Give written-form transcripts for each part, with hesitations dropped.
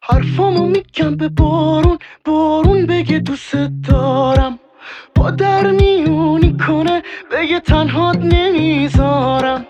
حرفامو میگم به بارون، بارون بگه دوست دارم. با در میونی کنه بگه تنهات نمیذارم.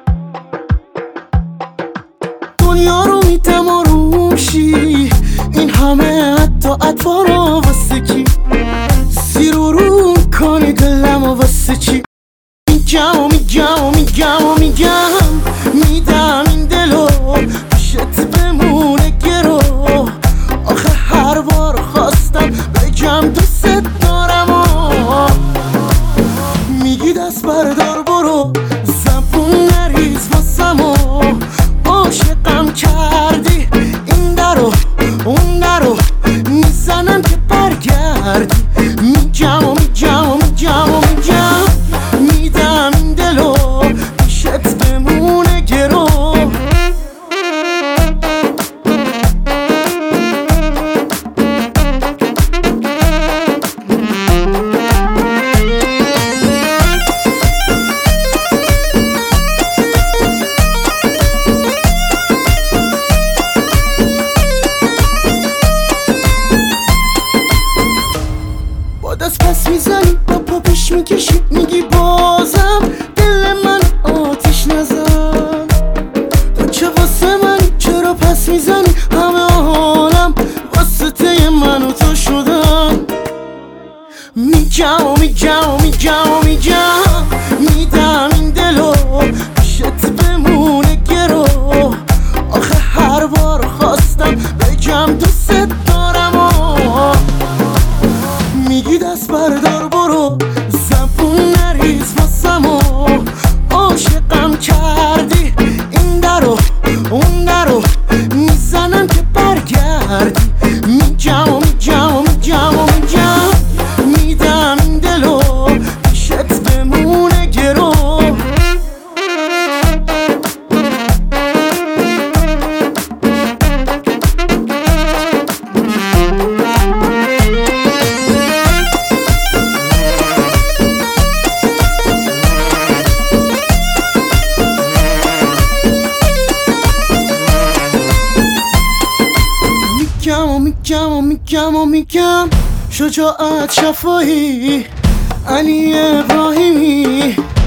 دنیا رو میدم آرومشی، این همه حتی اطوارا واسه کی؟ زیر و رو کنی دلم و واسه چی؟ میگم و میگم و میگم و میگم، میدم این دلو پیشت بمونه گرو. آخه هر بار خواستم بگم دوست دارم و میگی دست بردار برو، زبون نریز واسم و عاشقم کردی. این درو اون درو میزنم که برگردی. میگم و میگم و میگم و میگم، میدم این دلو پیشت بمونه گرو. دست پس میزنی با پا پیش میکشی، میگی بازم دل من آتیش نزن. تو چه واسه من چرا پس میزنی؟ همه حالم واسطه من و تو شدن. میگم و میگم و میگم و میگم، میدم این دلو پیشت بمونه گرو. آخه هر بار خواستم بگم دوست دارم و میگی دست بردار برو، زبون نریز واسم و عاشقم کردی. این درو اون درو میزنم که برگردی. میگم و میگم و میگم و میگم، میدم این دلو پیشت بمونه گرو. میگم و میگم، شجاعت شفاهی علی ابراهیمی.